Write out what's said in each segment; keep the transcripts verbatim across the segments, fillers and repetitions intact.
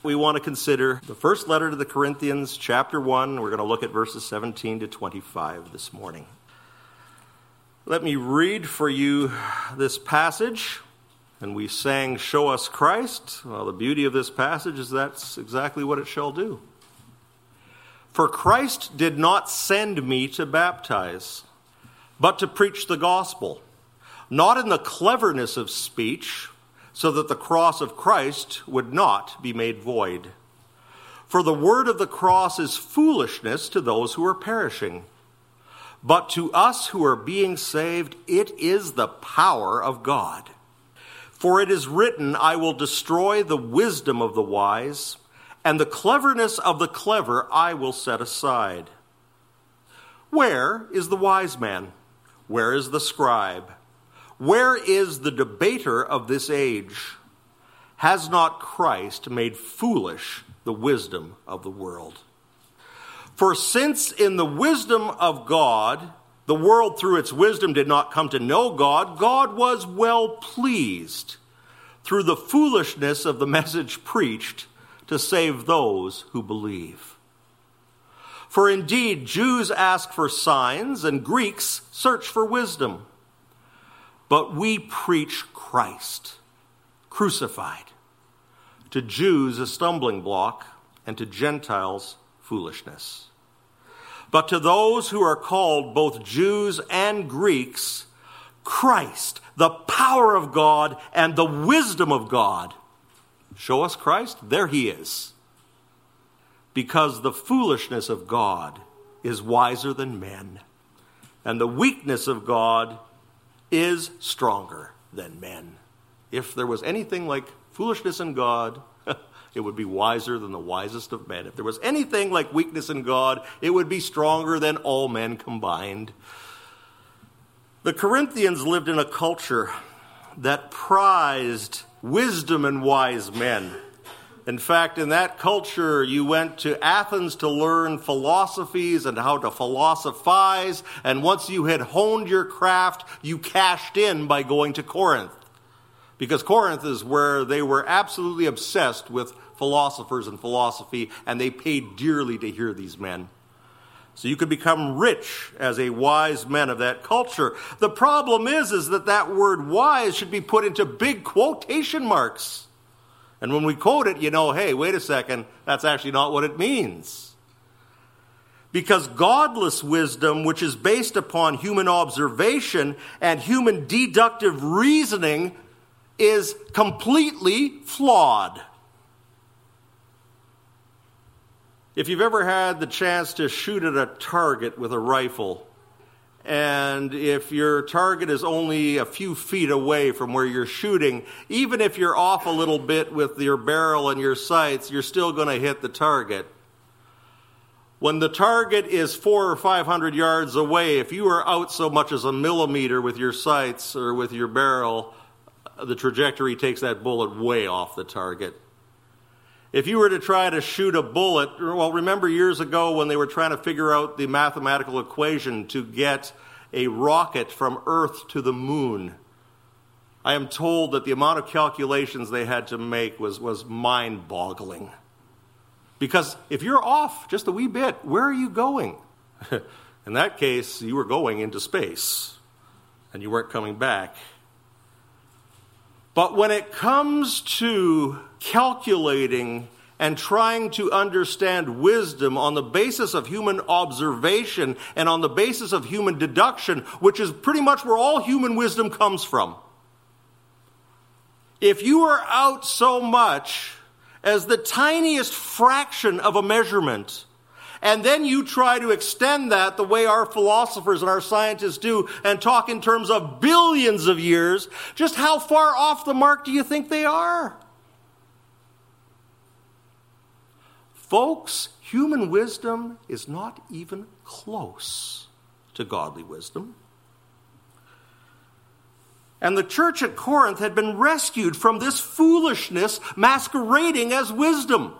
We want to consider the first letter to the Corinthians, chapter one. We're going to look at verses seventeen to twenty-five this morning. Let me read for you this passage. And we sang, "Show us Christ." Well, the beauty of this passage is that's exactly what it shall do. "For Christ did not send me to baptize, but to preach the gospel, not in the cleverness of speech, so that the cross of Christ would not be made void. For the word of the cross is foolishness to those who are perishing. But to us who are being saved, it is the power of God. For it is written, I will destroy the wisdom of the wise, and the cleverness of the clever I will set aside. Where is the wise man? Where is the scribe? Where is the debater of this age? Has not Christ made foolish the wisdom of the world? For since in the wisdom of God, the world through its wisdom did not come to know God, God was well pleased through the foolishness of the message preached to save those who believe. For indeed, Jews ask for signs and Greeks search for wisdom. But we preach Christ, crucified, to Jews a stumbling block, and to Gentiles foolishness. But to those who are called, both Jews and Greeks, Christ, the power of God and the wisdom of God. Show us Christ? There he is. Because the foolishness of God is wiser than men, and the weakness of God is stronger than men. If there was anything like foolishness in God, it would be wiser than the wisest of men. If there was anything like weakness in God, it would be stronger than all men combined. The Corinthians lived in a culture that prized wisdom and wise men. In fact, in that culture, you went to Athens to learn philosophies and how to philosophize. And once you had honed your craft, you cashed in by going to Corinth. Because Corinth is where they were absolutely obsessed with philosophers and philosophy, and they paid dearly to hear these men. So you could become rich as a wise man of that culture. The problem is, is that that word wise should be put into big quotation marks. And when we quote it, you know, hey, wait a second, that's actually not what it means. Because godless wisdom, which is based upon human observation and human deductive reasoning, is completely flawed. If you've ever had the chance to shoot at a target with a rifle, and if your target is only a few feet away from where you're shooting, even if you're off a little bit with your barrel and your sights, you're still going to hit the target. When the target is four or five hundred yards away, if you are out so much as a millimeter with your sights or with your barrel, the trajectory takes that bullet way off the target. If you were to try to shoot a bullet, well, remember years ago when they were trying to figure out the mathematical equation to get a rocket from Earth to the moon. I am told that the amount of calculations they had to make was, was mind-boggling. Because if you're off just a wee bit, where are you going? In that case, you were going into space, and you weren't coming back. But when it comes to calculating and trying to understand wisdom on the basis of human observation and on the basis of human deduction, which is pretty much where all human wisdom comes from, if you are out so much as the tiniest fraction of a measurement, and then you try to extend that the way our philosophers and our scientists do and talk in terms of billions of years, just how far off the mark do you think they are? Folks, human wisdom is not even close to godly wisdom. And the church at Corinth had been rescued from this foolishness masquerading as wisdom.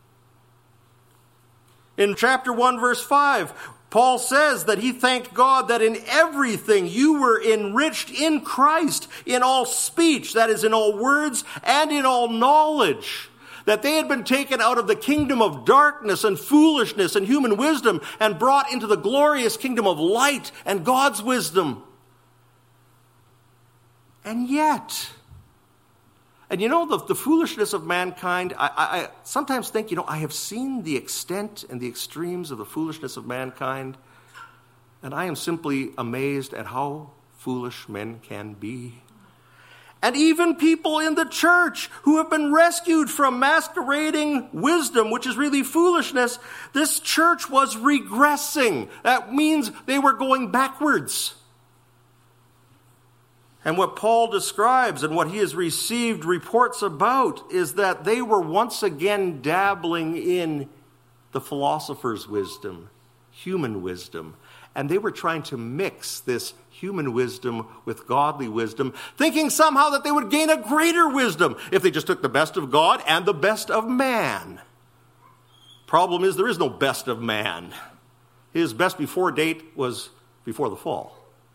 In chapter one, verse five, Paul says that he thanked God that in everything you were enriched in Christ, in all speech, that is, in all words and in all knowledge, that they had been taken out of the kingdom of darkness and foolishness and human wisdom and brought into the glorious kingdom of light and God's wisdom. And yet, and you know, the, the foolishness of mankind, I, I, I sometimes think, you know, I have seen the extent and the extremes of the foolishness of mankind, and I am simply amazed at how foolish men can be. And even people in the church who have been rescued from masquerading wisdom, which is really foolishness, this church was regressing. That means they were going backwards. And what Paul describes and what he has received reports about is that they were once again dabbling in the philosopher's wisdom, human wisdom. And they were trying to mix this human wisdom with godly wisdom, thinking somehow that they would gain a greater wisdom if they just took the best of God and the best of man. Problem is, there is no best of man. His best before date was before the fall.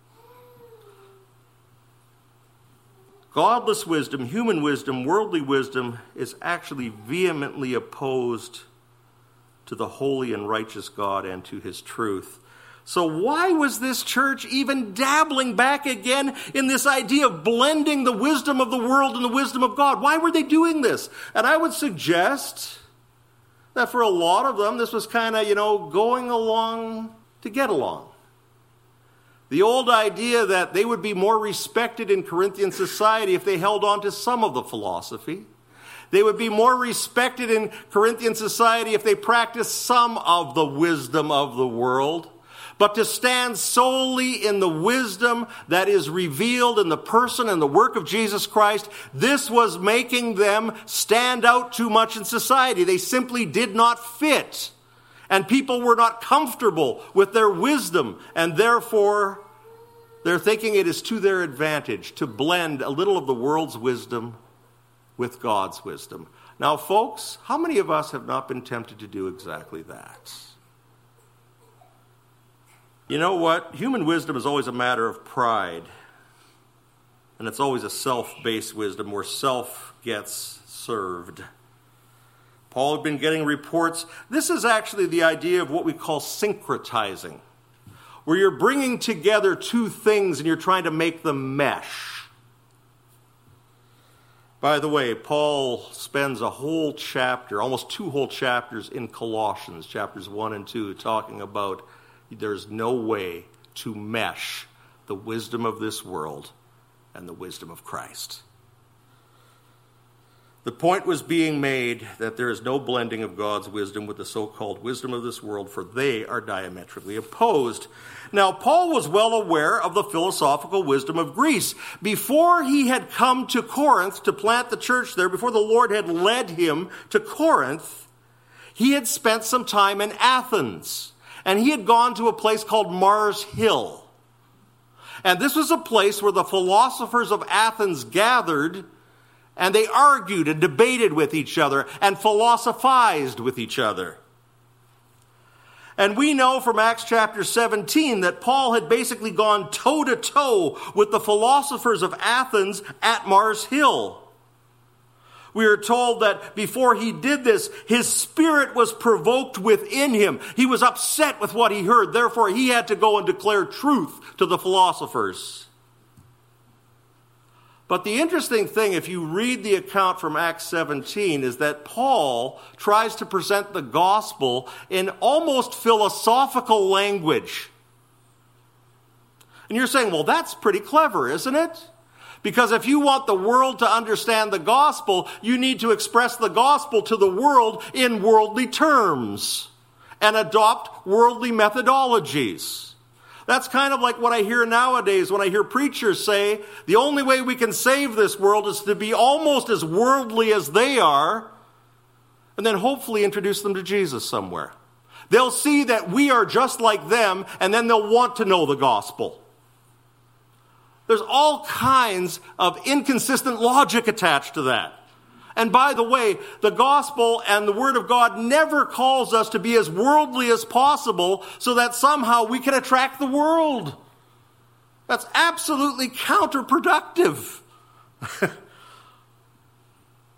Godless wisdom, human wisdom, worldly wisdom is actually vehemently opposed to the holy and righteous God and to his truth. So why was this church even dabbling back again in this idea of blending the wisdom of the world and the wisdom of God? Why were they doing this? And I would suggest that for a lot of them, this was kind of, you know, going along to get along. The old idea that they would be more respected in Corinthian society if they held on to some of the philosophy. They would be more respected in Corinthian society if they practiced some of the wisdom of the world. But to stand solely in the wisdom that is revealed in the person and the work of Jesus Christ, this was making them stand out too much in society. They simply did not fit. And people were not comfortable with their wisdom, and therefore they're thinking it is to their advantage to blend a little of the world's wisdom with God's wisdom. Now, folks, how many of us have not been tempted to do exactly that? You know what? Human wisdom is always a matter of pride, and it's always a self-based wisdom where self gets served. Paul had been getting reports. This is actually the idea of what we call syncretizing, where you're bringing together two things and you're trying to make them mesh. By the way, Paul spends a whole chapter, almost two whole chapters in Colossians, chapters one and two, talking about there's no way to mesh the wisdom of this world and the wisdom of Christ. The point was being made that there is no blending of God's wisdom with the so-called wisdom of this world, for they are diametrically opposed. Now, Paul was well aware of the philosophical wisdom of Greece. Before he had come to Corinth to plant the church there, before the Lord had led him to Corinth, he had spent some time in Athens, and he had gone to a place called Mars Hill. And this was a place where the philosophers of Athens gathered, and they argued and debated with each other and philosophized with each other. And we know from Acts chapter seventeen that Paul had basically gone toe-to-toe with the philosophers of Athens at Mars Hill. We are told that before he did this, his spirit was provoked within him. He was upset with what he heard. Therefore, he had to go and declare truth to the philosophers. But the interesting thing, if you read the account from Acts seventeen, is that Paul tries to present the gospel in almost philosophical language. And you're saying, well, that's pretty clever, isn't it? Because if you want the world to understand the gospel, you need to express the gospel to the world in worldly terms and adopt worldly methodologies. That's kind of like what I hear nowadays when I hear preachers say, the only way we can save this world is to be almost as worldly as they are, and then hopefully introduce them to Jesus somewhere. They'll see that we are just like them, and then they'll want to know the gospel. There's all kinds of inconsistent logic attached to that. And by the way, the gospel and the word of God never calls us to be as worldly as possible so that somehow we can attract the world. That's absolutely counterproductive.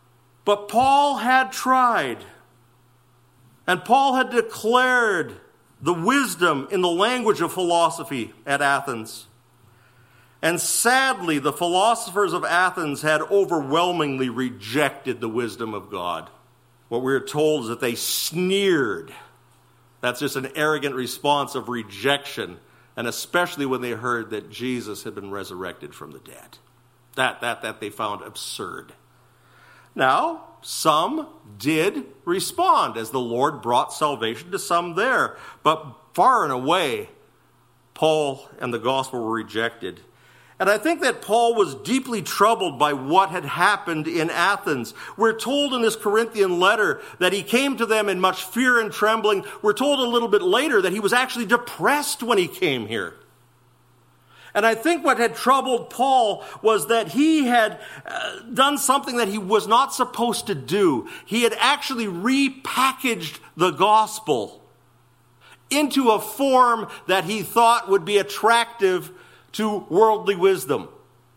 But Paul had tried. And Paul had declared the wisdom in the language of philosophy at Athens. And sadly, the philosophers of Athens had overwhelmingly rejected the wisdom of God. What we're told is that they sneered. That's just an arrogant response of rejection, and especially when they heard that Jesus had been resurrected from the dead. That, that, that they found absurd. Now, some did respond as the Lord brought salvation to some there. But far and away, Paul and the gospel were rejected. And I think that Paul was deeply troubled by what had happened in Athens. We're told in this Corinthian letter that he came to them in much fear and trembling. We're told a little bit later that he was actually depressed when he came here. And I think what had troubled Paul was that he had uh, done something that he was not supposed to do. He had actually repackaged the gospel into a form that he thought would be attractive to worldly wisdom.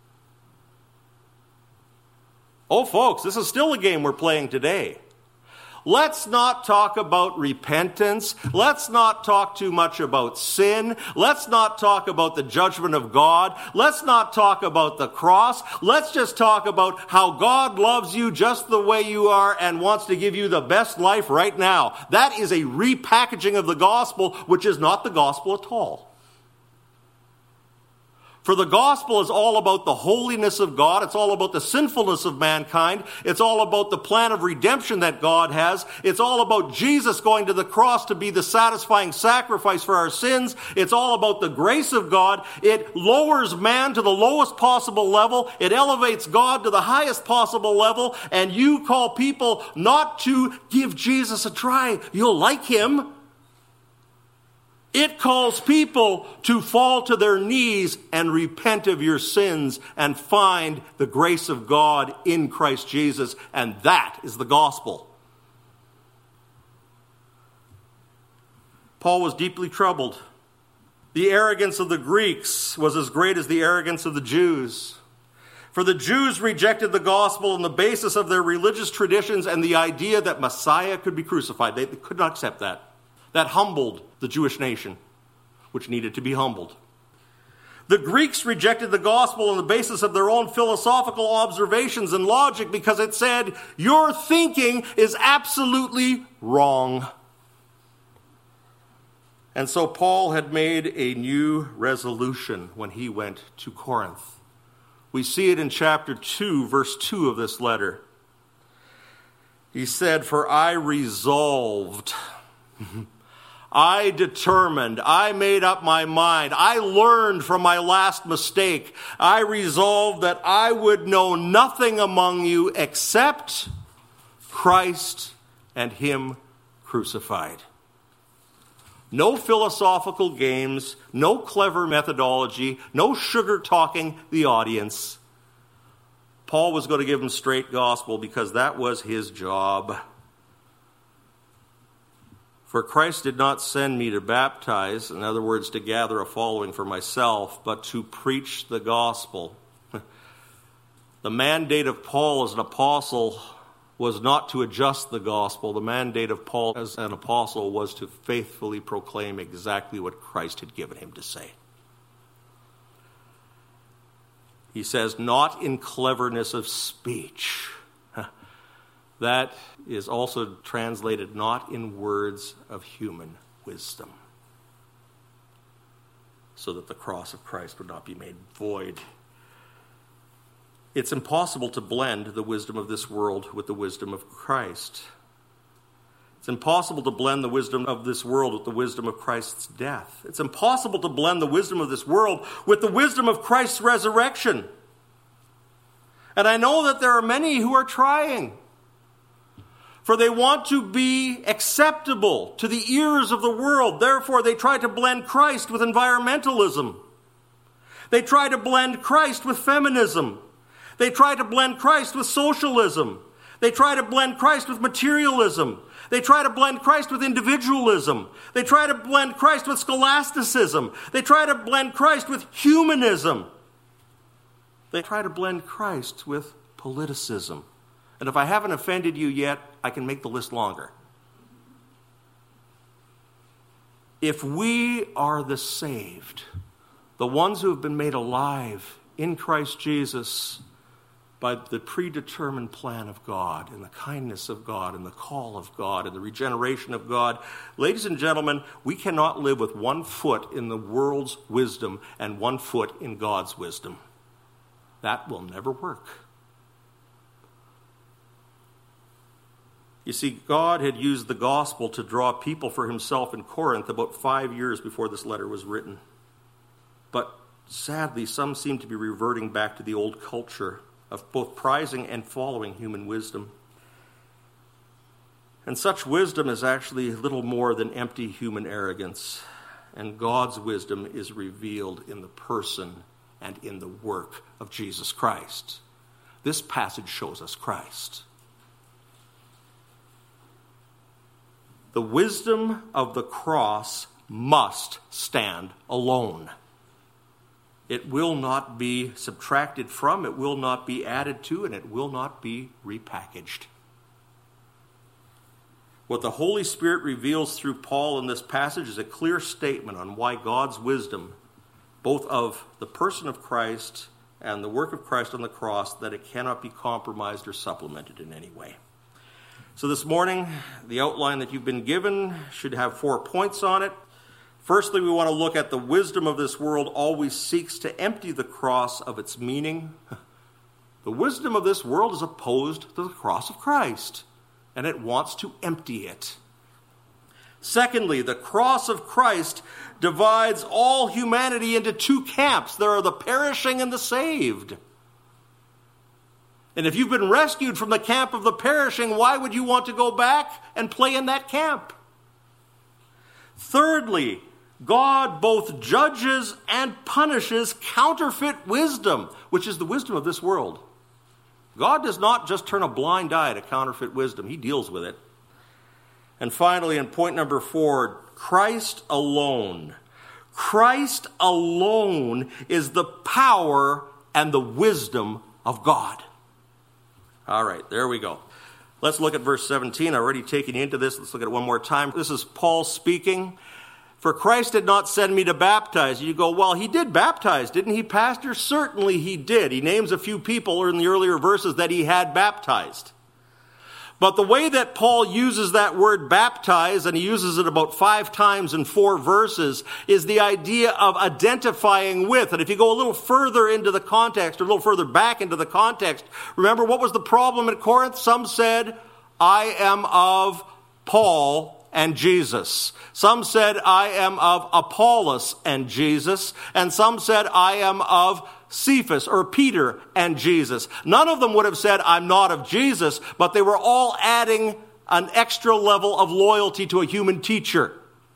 Oh, folks, this is still a game we're playing today. Let's not talk about repentance. Let's not talk too much about sin. Let's not talk about the judgment of God. Let's not talk about the cross. Let's just talk about how God loves you just the way you are and wants to give you the best life right now. That is a repackaging of the gospel, which is not the gospel at all. For the gospel is all about the holiness of God. It's all about the sinfulness of mankind. It's all about the plan of redemption that God has. It's all about Jesus going to the cross to be the satisfying sacrifice for our sins. It's all about the grace of God. It lowers man to the lowest possible level. It elevates God to the highest possible level. And you call people not to give Jesus a try. You'll like him. It calls people to fall to their knees and repent of your sins and find the grace of God in Christ Jesus. And that is the gospel. Paul was deeply troubled. The arrogance of the Greeks was as great as the arrogance of the Jews. For the Jews rejected the gospel on the basis of their religious traditions and the idea that Messiah could be crucified. They could not accept that. That humbled the Jewish nation, which needed to be humbled. The Greeks rejected the gospel on the basis of their own philosophical observations and logic because it said, your thinking is absolutely wrong. And so Paul had made a new resolution when he went to Corinth. We see it in chapter two, verse two of this letter. He said, for I resolved... I determined, I made up my mind, I learned from my last mistake. I resolved that I would know nothing among you except Christ and him crucified. No philosophical games, no clever methodology, no sugar talking the audience. Paul was going to give them straight gospel because that was his job. For Christ did not send me to baptize, in other words, to gather a following for myself, but to preach the gospel. The mandate of Paul as an apostle was not to adjust the gospel. The mandate of Paul as an apostle was to faithfully proclaim exactly what Christ had given him to say. He says, not in cleverness of speech. That is also translated not in words of human wisdom, so that the cross of Christ would not be made void. It's impossible to blend the wisdom of this world with the wisdom of Christ. It's impossible to blend the wisdom of this world with the wisdom of Christ's death. It's impossible to blend the wisdom of this world with the wisdom of Christ's resurrection. And I know that there are many who are trying. For they want to be acceptable to the ears of the world. Therefore, they try to blend Christ with environmentalism. They try to blend Christ with feminism. They try to blend Christ with socialism. They try to blend Christ with materialism. They try to blend Christ with individualism. They try to blend Christ with scholasticism. They try to blend Christ with humanism. They try to blend Christ with politicism. And if I haven't offended you yet, I can make the list longer. If we are the saved, the ones who have been made alive in Christ Jesus by the predetermined plan of God and the kindness of God and the call of God and the regeneration of God, ladies and gentlemen, we cannot live with one foot in the world's wisdom and one foot in God's wisdom. That will never work. You see, God had used the gospel to draw people for himself in Corinth about five years before this letter was written. But sadly, some seem to be reverting back to the old culture of both prizing and following human wisdom. And such wisdom is actually little more than empty human arrogance. And God's wisdom is revealed in the person and in the work of Jesus Christ. This passage shows us Christ. The wisdom of the cross must stand alone. It will not be subtracted from, it will not be added to, and it will not be repackaged. What the Holy Spirit reveals through Paul in this passage is a clear statement on why God's wisdom, both of the person of Christ and the work of Christ on the cross, that it cannot be compromised or supplemented in any way. So this morning, the outline that you've been given should have four points on it. Firstly, we want to look at the wisdom of this world always seeks to empty the cross of its meaning. The wisdom of this world is opposed to the cross of Christ, and it wants to empty it. Secondly, the cross of Christ divides all humanity into two camps. There are the perishing and the saved. And if you've been rescued from the camp of the perishing, why would you want to go back and play in that camp? Thirdly, God both judges and punishes counterfeit wisdom, which is the wisdom of this world. God does not just turn a blind eye to counterfeit wisdom. He deals with it. And finally, in point number four, Christ alone. Christ alone is the power and the wisdom of God. All right, there we go. Let's look at verse seventeen. I've already taken you into this. Let's look at it one more time. This is Paul speaking. For Christ did not send me to baptize. You go, well, he did baptize, didn't he, Pastor? Certainly he did. He names a few people in the earlier verses that he had baptized. But the way that Paul uses that word baptize, and he uses it about five times in four verses, is the idea of identifying with. And if you go a little further into the context, or a little further back into the context, remember what was the problem at Corinth? Some said, I am of Paul and Jesus. Some said, I am of Apollos and Jesus. And some said, I am of Cephas or Peter and Jesus. None of them would have said, I'm not of Jesus, but they were all adding an extra level of loyalty to a human teacher.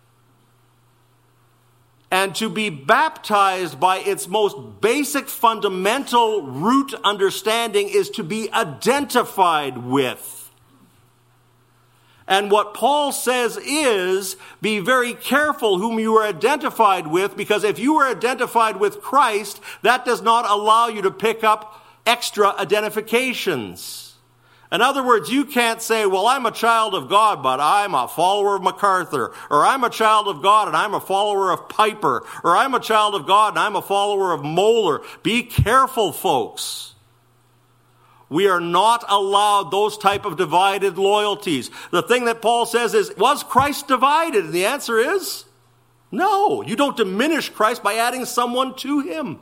And to be baptized by its most basic fundamental root understanding is to be identified with. And what Paul says is, be very careful whom you are identified with, because if you are identified with Christ, that does not allow you to pick up extra identifications. In other words, you can't say, well, I'm a child of God, but I'm a follower of MacArthur, or I'm a child of God and I'm a follower of Piper, or I'm a child of God and I'm a follower of Moeller. Be careful, folks. We are not allowed those type of divided loyalties. The thing that Paul says is, was Christ divided? And the answer is, no. You don't diminish Christ by adding someone to him.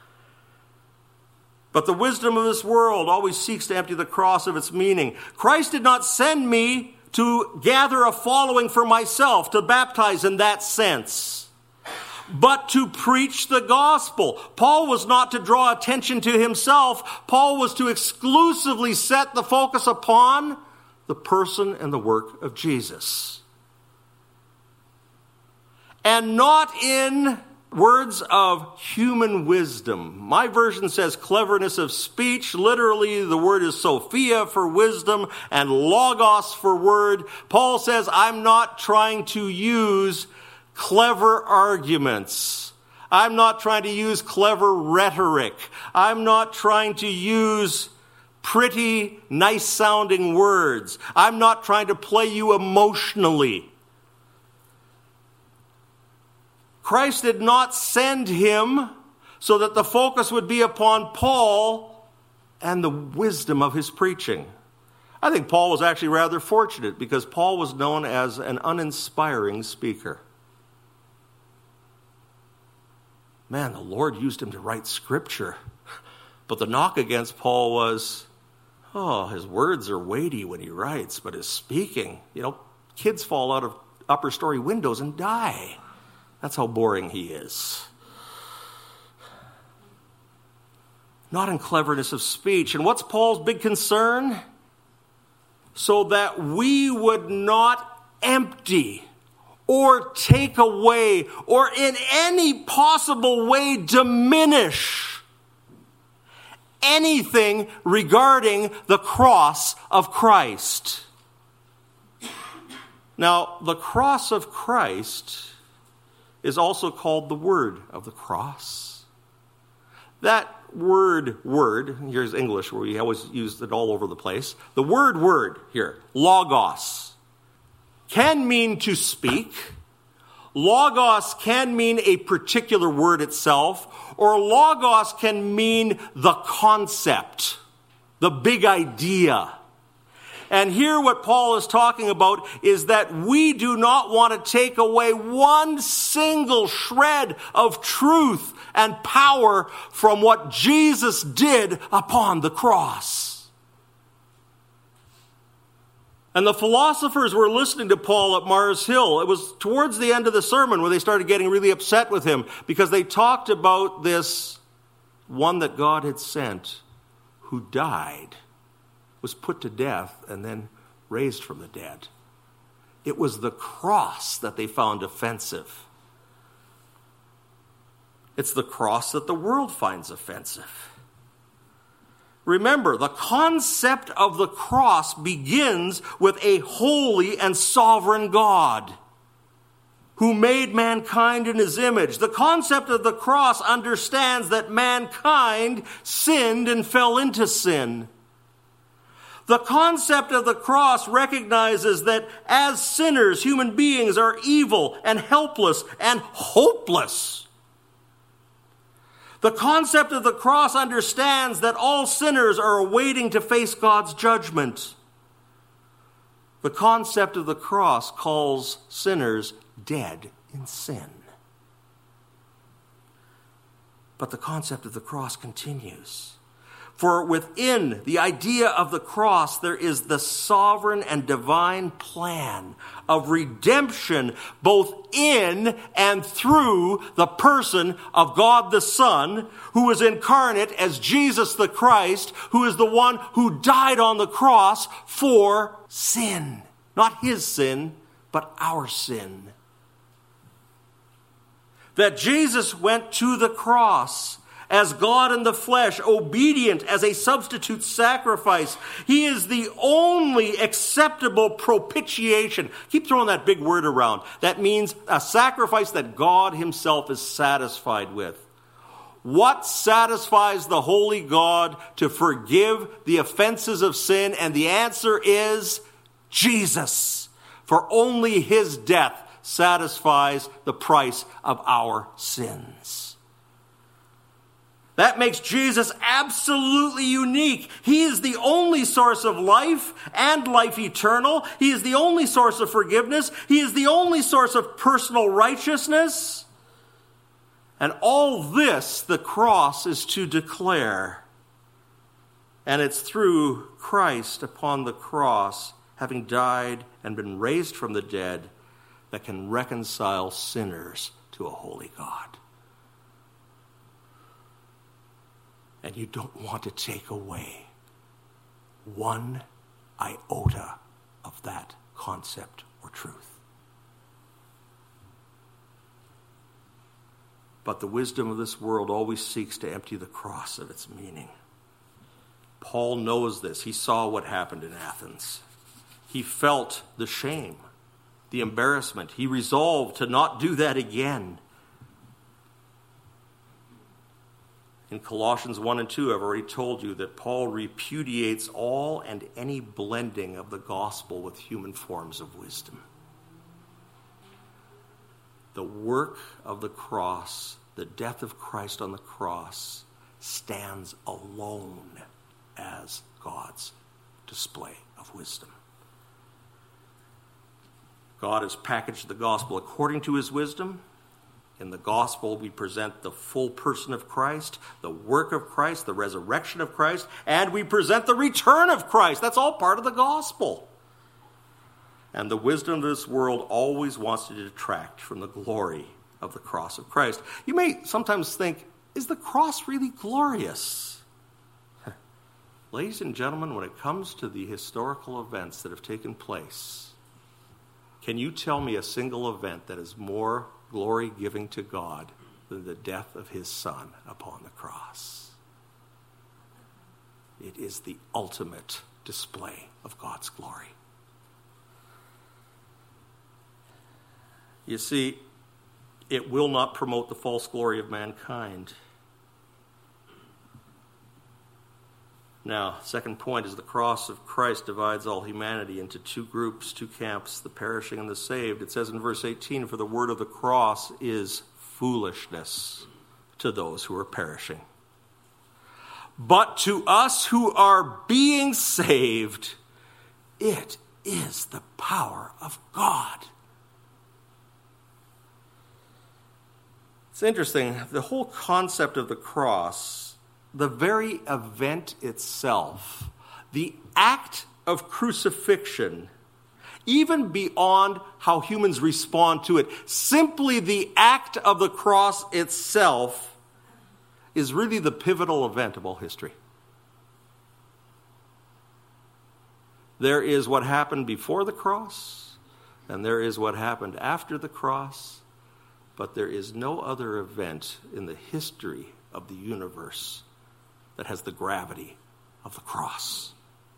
But the wisdom of this world always seeks to empty the cross of its meaning. Christ did not send me to gather a following for myself, to baptize in that sense, but to preach the gospel. Paul was not to draw attention to himself. Paul was to exclusively set the focus upon the person and the work of Jesus. And not in words of human wisdom. My version says cleverness of speech. Literally, the word is Sophia for wisdom and logos for word. Paul says, I'm not trying to use clever arguments. I'm not trying to use clever rhetoric. I'm not trying to use pretty, nice-sounding words. I'm not trying to play you emotionally. Christ did not send him so that the focus would be upon Paul and the wisdom of his preaching. I think Paul was actually rather fortunate because Paul was known as an uninspiring speaker. Man, the Lord used him to write scripture. But the knock against Paul was, oh, his words are weighty when he writes, but his speaking, you know, kids fall out of upper story windows and die. That's how boring he is. Not in cleverness of speech. And what's Paul's big concern? So that we would not empty or take away or in any possible way diminish anything regarding the cross of Christ. Now, the cross of Christ is also called the word of the cross. That word, word, here's English where we always use it all over the place. The word, word here, logos, can mean to speak. Logos can mean a particular word itself, or logos can mean the concept, the big idea. And here what Paul is talking about is that we do not want to take away one single shred of truth and power from what Jesus did upon the cross. And the philosophers were listening to Paul at Mars Hill. It was towards the end of the sermon when they started getting really upset with him because they talked about this one that God had sent who died, was put to death, and then raised from the dead. It was the cross that they found offensive. It's the cross that the world finds offensive. Remember, the concept of the cross begins with a holy and sovereign God who made mankind in his image. The concept of the cross understands that mankind sinned and fell into sin. The concept of the cross recognizes that as sinners, human beings are evil and helpless and hopeless. The concept of the cross understands that all sinners are awaiting to face God's judgment. The concept of the cross calls sinners dead in sin. But the concept of the cross continues. For within the idea of the cross, there is the sovereign and divine plan of redemption, both in and through the person of God the Son, who is incarnate as Jesus the Christ, who is the one who died on the cross for sin. Not his sin, but our sin. That Jesus went to the cross as God in the flesh, obedient as a substitute sacrifice. He is the only acceptable propitiation. Keep throwing that big word around. That means a sacrifice that God himself is satisfied with. What satisfies the holy God to forgive the offenses of sin? And the answer is Jesus. For only his death satisfies the price of our sins. That makes Jesus absolutely unique. He is the only source of life and life eternal. He is the only source of forgiveness. He is the only source of personal righteousness. And all this the cross is to declare. And it's through Christ upon the cross, having died and been raised from the dead, that can reconcile sinners to a holy God. And you don't want to take away one iota of that concept or truth. But the wisdom of this world always seeks to empty the cross of its meaning. Paul knows this. He saw what happened in Athens. He felt the shame, the embarrassment. He resolved to not do that again. In Colossians one and two, I've already told you that Paul repudiates all and any blending of the gospel with human forms of wisdom. The work of the cross, the death of Christ on the cross, stands alone as God's display of wisdom. God has packaged the gospel according to his wisdom. In the gospel, we present the full person of Christ, the work of Christ, the resurrection of Christ, and we present the return of Christ. That's all part of the gospel. And the wisdom of this world always wants to detract from the glory of the cross of Christ. You may sometimes think, is the cross really glorious? Ladies and gentlemen, when it comes to the historical events that have taken place, can you tell me a single event that is more glory-giving to God than the death of his Son upon the cross? It is the ultimate display of God's glory. You see, it will not promote the false glory of mankind. Now, second point is the cross of Christ divides all humanity into two groups, two camps, the perishing and the saved. It says in verse eighteen, for the word of the cross is foolishness to those who are perishing. But to us who are being saved, it is the power of God. It's interesting, the whole concept of the cross, the very event itself, the act of crucifixion, even beyond how humans respond to it, simply the act of the cross itself is really the pivotal event of all history. There is what happened before the cross, and there is what happened after the cross, but there is no other event in the history of the universe that has the gravity of the cross.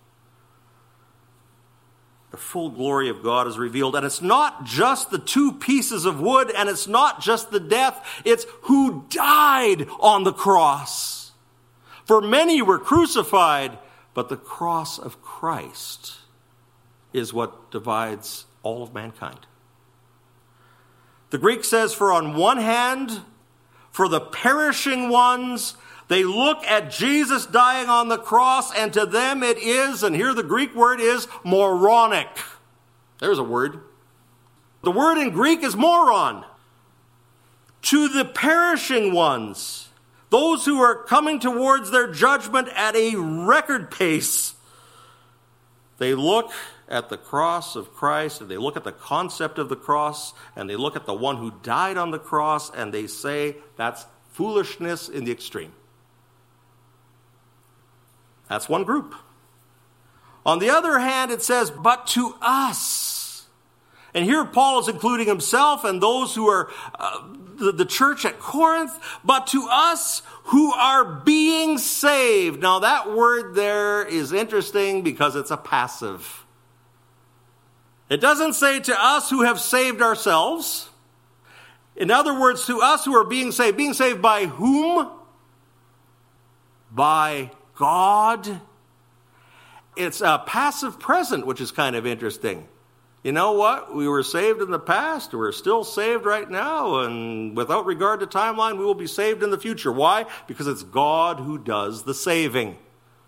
The full glory of God is revealed, and it's not just the two pieces of wood, and it's not just the death, it's who died on the cross. For many were crucified, but the cross of Christ is what divides all of mankind. The Greek says, for on one hand, for the perishing ones, they look at Jesus dying on the cross, and to them it is, and here the Greek word is moronic. There's a word. The word in Greek is moron. To the perishing ones, those who are coming towards their judgment at a record pace, they look at the cross of Christ, and they look at the concept of the cross, and they look at the one who died on the cross, and they say that's foolishness in the extreme. That's one group. On the other hand, it says, but to us. And here Paul is including himself and those who are uh, the, the church at Corinth, but to us who are being saved. Now that word there is interesting because it's a passive. It doesn't say to us who have saved ourselves. In other words, to us who are being saved. Being saved by whom? By God. It's a passive present, which is kind of interesting. You know what? We were saved in the past. We're still saved right now. And without regard to timeline, we will be saved in the future. Why? Because it's God who does the saving.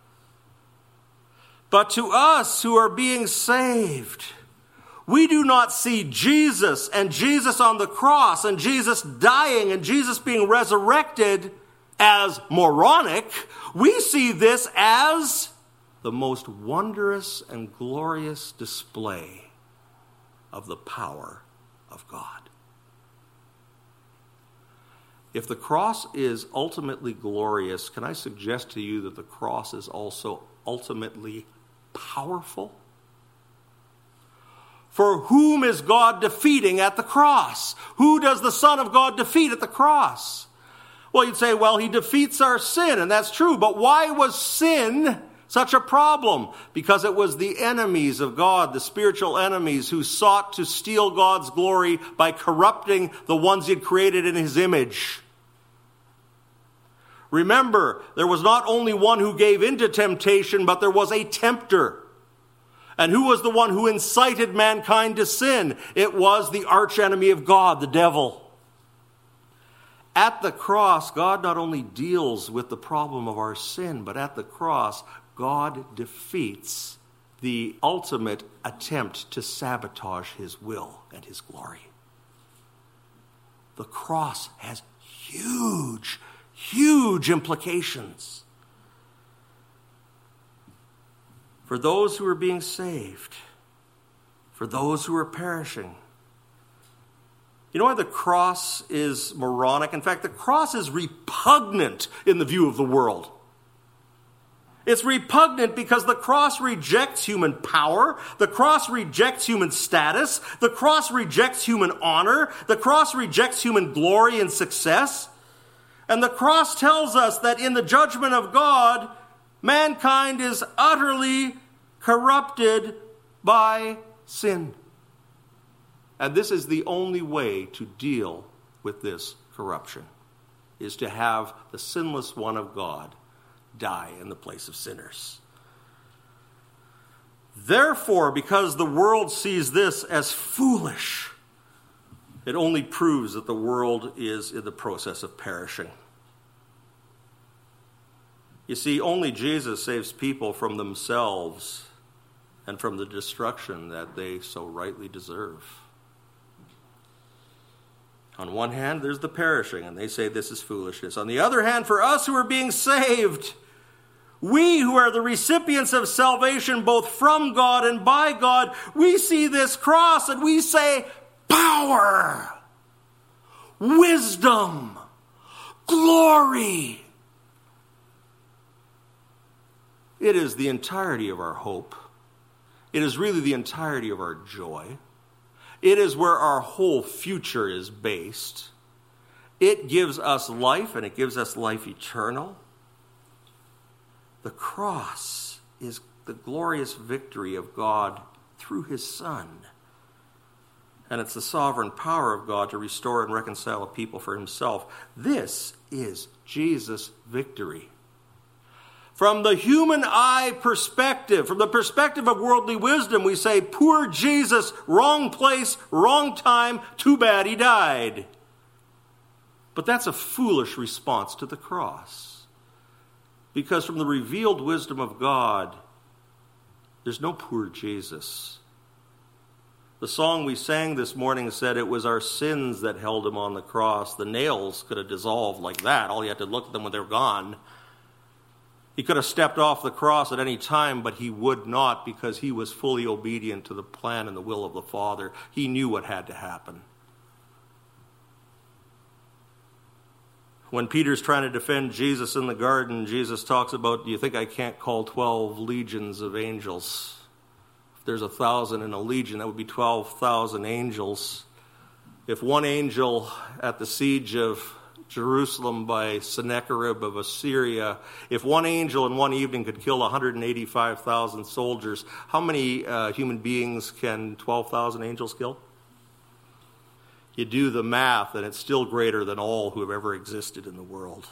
But to us who are being saved, we do not see Jesus and Jesus on the cross and Jesus dying and Jesus being resurrected as moronic. We see this as the most wondrous and glorious display of the power of God. If the cross is ultimately glorious, can I suggest to you that the cross is also ultimately powerful? For whom is God defeating at the cross? Who does the Son of God defeat at the cross? Well, you'd say, well, he defeats our sin, and that's true. But why was sin such a problem? Because it was the enemies of God, the spiritual enemies, who sought to steal God's glory by corrupting the ones he had created in his image. Remember, there was not only one who gave into temptation, but there was a tempter. And who was the one who incited mankind to sin? It was the archenemy of God, the devil. At the cross, God not only deals with the problem of our sin, but at the cross, God defeats the ultimate attempt to sabotage his will and his glory. The cross has huge, huge implications for those who are being saved, for those who are perishing. You know why the cross is moronic? In fact, the cross is repugnant in the view of the world. It's repugnant because the cross rejects human power. The cross rejects human status. The cross rejects human honor. The cross rejects human glory and success. And the cross tells us that in the judgment of God, mankind is utterly corrupted by sin. And this is the only way to deal with this corruption, is to have the sinless one of God die in the place of sinners. Therefore, because the world sees this as foolish, it only proves that the world is in the process of perishing. You see, only Jesus saves people from themselves and from the destruction that they so rightly deserve. On one hand, there's the perishing, and they say this is foolishness. On the other hand, for us who are being saved, we who are the recipients of salvation both from God and by God, we see this cross and we say, power, wisdom, glory. It is the entirety of our hope. It is really the entirety of our joy. It is where our whole future is based. It gives us life, and it gives us life eternal. The cross is the glorious victory of God through his Son. And it's the sovereign power of God to restore and reconcile a people for himself. This is Jesus' victory. From the human eye perspective, from the perspective of worldly wisdom, we say, poor Jesus, wrong place, wrong time, too bad he died. But that's a foolish response to the cross. Because from the revealed wisdom of God, there's no poor Jesus. The song we sang this morning said it was our sins that held him on the cross. The nails could have dissolved like that. All you had to look at them when they were gone. He could have stepped off the cross at any time, but he would not, because he was fully obedient to the plan and the will of the Father. He knew what had to happen. When Peter's trying to defend Jesus in the garden, Jesus talks about, do you think I can't call twelve legions of angels? If there's a thousand in a legion, that would be twelve thousand angels. If one angel at the siege of Jerusalem by Sennacherib of Assyria, if one angel in one evening could kill one hundred eighty-five thousand soldiers, how many uh, human beings can twelve thousand angels kill? You do the math, and it's still greater than all who have ever existed in the world.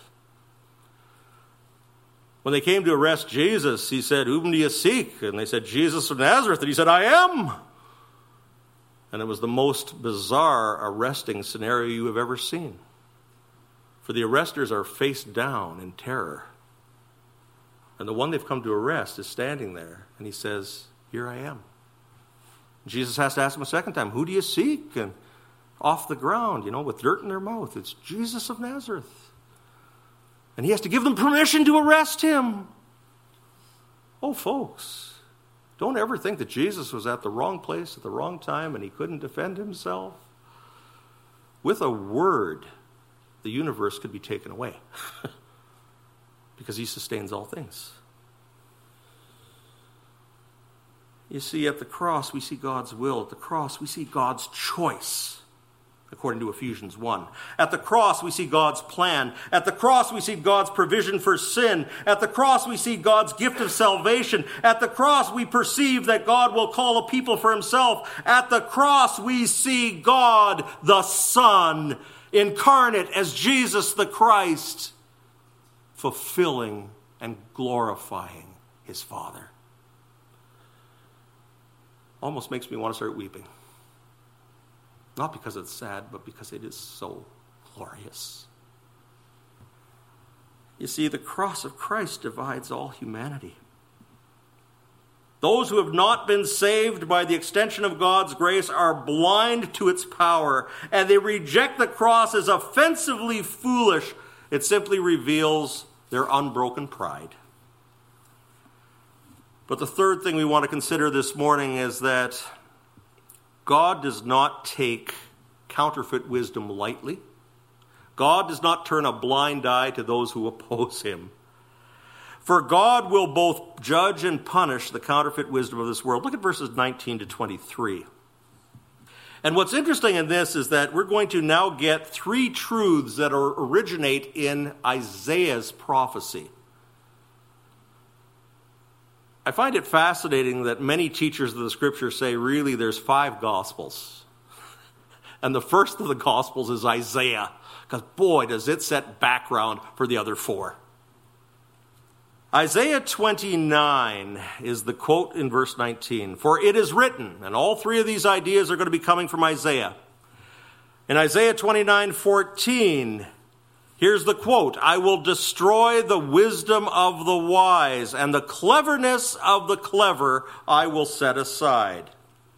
When they came to arrest Jesus, he said, whom do you seek? And they said, Jesus of Nazareth. And he said, I am. And it was the most bizarre arresting scenario you have ever seen. For the arresters are face down in terror. And the one they've come to arrest is standing there. And he says, here I am. Jesus has to ask him a second time, who do you seek? And off the ground, you know, with dirt in their mouth, it's Jesus of Nazareth. And he has to give them permission to arrest him. Oh, folks, don't ever think that Jesus was at the wrong place at the wrong time and he couldn't defend himself. With a word, the universe could be taken away because he sustains all things. You see, at the cross, we see God's will. At the cross, we see God's choice, according to Ephesians one. At the cross, we see God's plan. At the cross, we see God's provision for sin. At the cross, we see God's gift of salvation. At the cross, we perceive that God will call a people for himself. At the cross, we see God the Son, incarnate as Jesus the Christ. fulfilling and glorifying his Father. Almost makes me want to start weeping. Not because it's sad, but because it is so glorious. You see, the cross of Christ divides all humanity. Those who have not been saved by the extension of God's grace are blind to its power, and they reject the cross as offensively foolish. It simply reveals their unbroken pride. But the third thing we want to consider this morning is that God does not take counterfeit wisdom lightly. God does not turn a blind eye to those who oppose him. For God will both judge and punish the counterfeit wisdom of this world. Look at verses nineteen to twenty-three. And what's interesting in this is that we're going to now get three truths that are, originate in Isaiah's prophecy. I find it fascinating that many teachers of the Scripture say, really, there's five Gospels. And the first of the Gospels is Isaiah, because boy, does it set background for the other four. Isaiah twenty-nine is the quote in verse nineteen. For it is written, and all three of these ideas are going to be coming from Isaiah. In Isaiah twenty-nine fourteen, here's the quote, I will destroy the wisdom of the wise, and the cleverness of the clever I will set aside.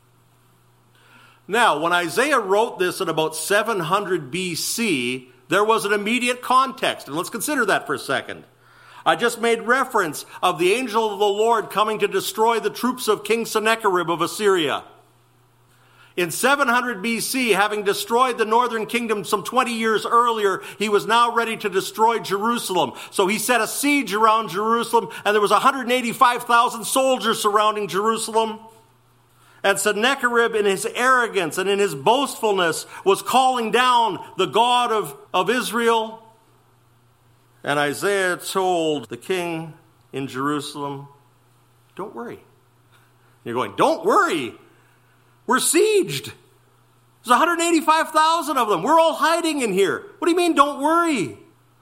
Now, when Isaiah wrote this in about seven hundred B C, there was an immediate context, and let's consider that for a second. I just made reference of the angel of the Lord coming to destroy the troops of King Sennacherib of Assyria. In seven hundred B C, having destroyed the northern kingdom some twenty years earlier, he was now ready to destroy Jerusalem. So he set a siege around Jerusalem, and there was one hundred eighty-five thousand soldiers surrounding Jerusalem. And Sennacherib, in his arrogance and in his boastfulness, was calling down the God of, of Israel. And Isaiah told the king in Jerusalem, don't worry. You're going, don't worry. We're sieged. There's one hundred eighty-five thousand of them. We're all hiding in here. What do you mean, don't worry?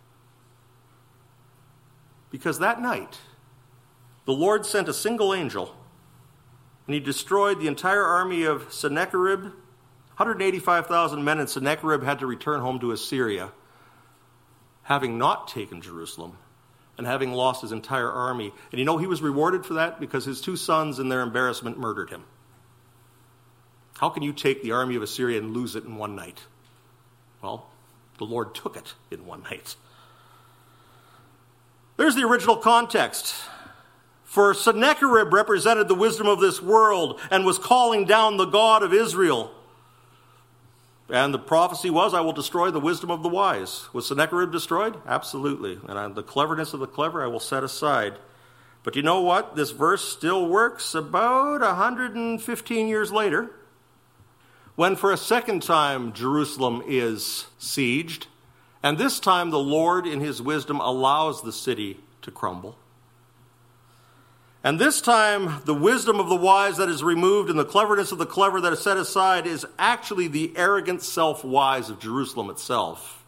Because that night, the Lord sent a single angel, and he destroyed the entire army of Sennacherib. one hundred eighty-five thousand men, and Sennacherib had to return home to Assyria, having not taken Jerusalem and having lost his entire army. And you know he was rewarded for that? Because his two sons, in their embarrassment, murdered him. How can you take the army of Assyria and lose it in one night? Well, the Lord took it in one night. There's the original context. For Sennacherib represented the wisdom of this world and was calling down the God of Israel. And the prophecy was, I will destroy the wisdom of the wise. Was Sennacherib destroyed? Absolutely. And the cleverness of the clever I will set aside. But you know what? This verse still works about one hundred fifteen years later, when for a second time Jerusalem is sieged. And this time the Lord in his wisdom allows the city to crumble. And this time, the wisdom of the wise that is removed and the cleverness of the clever that is set aside is actually the arrogant self-wise of Jerusalem itself.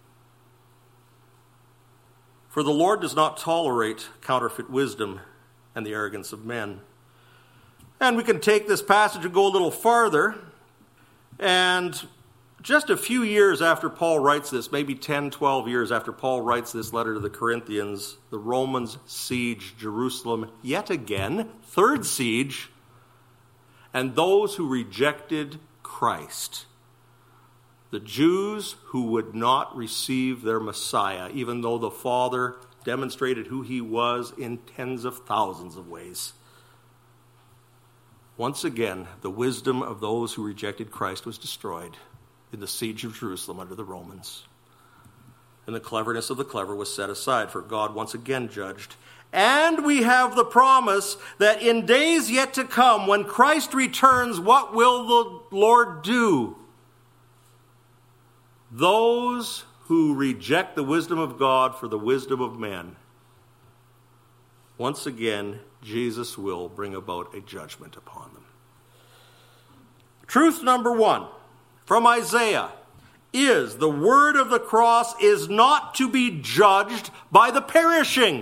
For the Lord does not tolerate counterfeit wisdom and the arrogance of men. And we can take this passage and go a little farther. And just a few years after Paul writes this, maybe ten, twelve years after Paul writes this letter to the Corinthians, the Romans siege Jerusalem yet again, third siege, and those who rejected Christ, the Jews who would not receive their Messiah, even though the Father demonstrated who he was in tens of thousands of ways. Once again, the wisdom of those who rejected Christ was destroyed in the siege of Jerusalem under the Romans. And the cleverness of the clever was set aside, for God once again judged. And we have the promise that in days yet to come, when Christ returns, what will the Lord do? Those who reject the wisdom of God for the wisdom of men, once again, Jesus will bring about a judgment upon them. Truth number one, from Isaiah. is, the word of the cross is not to be judged by the perishing.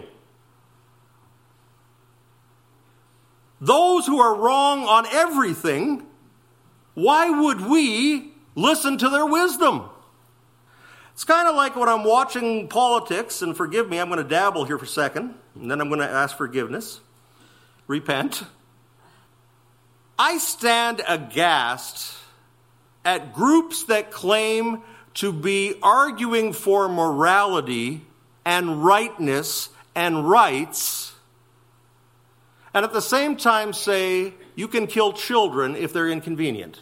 Those who are wrong on everything, why would we listen to their wisdom? It's kind of like when I'm watching politics, and forgive me, I'm going to dabble here for a second, and then I'm going to ask forgiveness. Repent. I stand aghast at groups that claim to be arguing for morality and rightness and rights, and at the same time say you can kill children if they're inconvenient.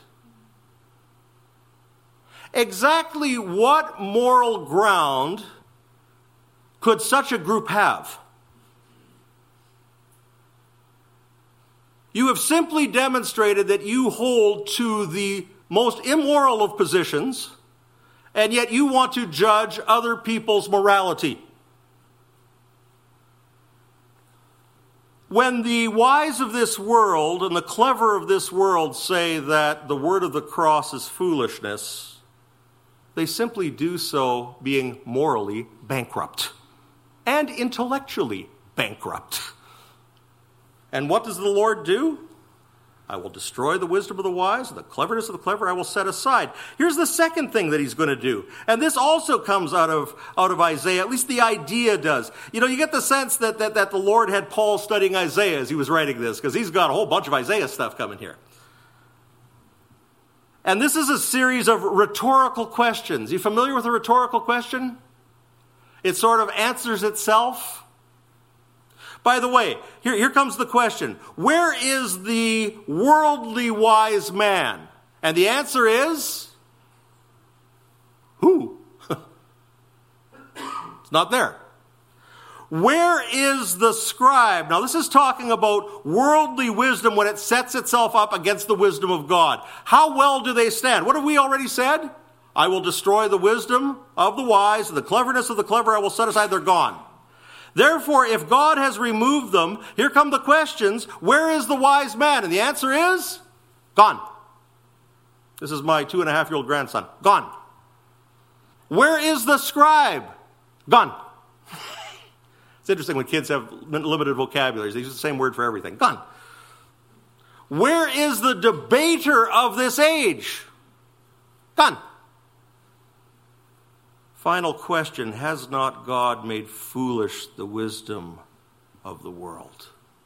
Exactly what moral ground could such a group have? You have simply demonstrated that you hold to the most immoral of positions, and yet you want to judge other people's morality. When the wise of this world and the clever of this world say that the word of the cross is foolishness, they simply do so being morally bankrupt and intellectually bankrupt. And what does the Lord do? I will destroy the wisdom of the wise, and the cleverness of the clever I will set aside. Here's the second thing that he's going to do. And this also comes out of, out of Isaiah, at least the idea does. You know, you get the sense that, that, that the Lord had Paul studying Isaiah as he was writing this, because he's got a whole bunch of Isaiah stuff coming here. And this is a series of rhetorical questions. You familiar with a rhetorical question? It sort of answers itself. By the way, here, here comes the question. Where is the worldly wise man? And the answer is, who? It's not there. Where is the scribe? Now, this is talking about worldly wisdom when it sets itself up against the wisdom of God. How well do they stand? What have we already said? I will destroy the wisdom of the wise, and the cleverness of the clever I will set aside. They're gone. Therefore, if God has removed them, here come the questions. Where is the wise man? And the answer is, gone. This is my two and a half year old grandson. Gone. Where is the scribe? Gone. It's interesting when kids have limited vocabularies. They use the same word for everything. Gone. Where is the debater of this age? Gone. Final question, has not God made foolish the wisdom of the world?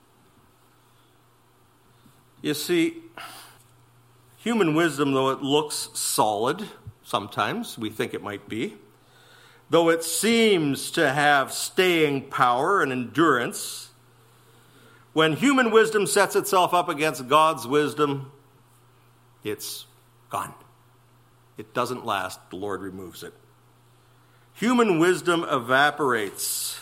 You see, human wisdom, though it looks solid, sometimes we think it might be, though it seems to have staying power and endurance, when human wisdom sets itself up against God's wisdom, it's gone. It doesn't last. The Lord removes it. Human wisdom evaporates.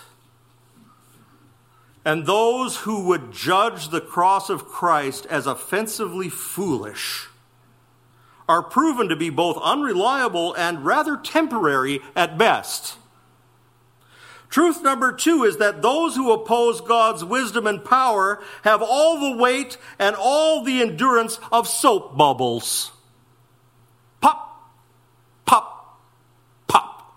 And those who would judge the cross of Christ as offensively foolish are proven to be both unreliable and rather temporary at best. Truth number two is that those who oppose God's wisdom and power have all the weight and all the endurance of soap bubbles. Pop, pop, pop.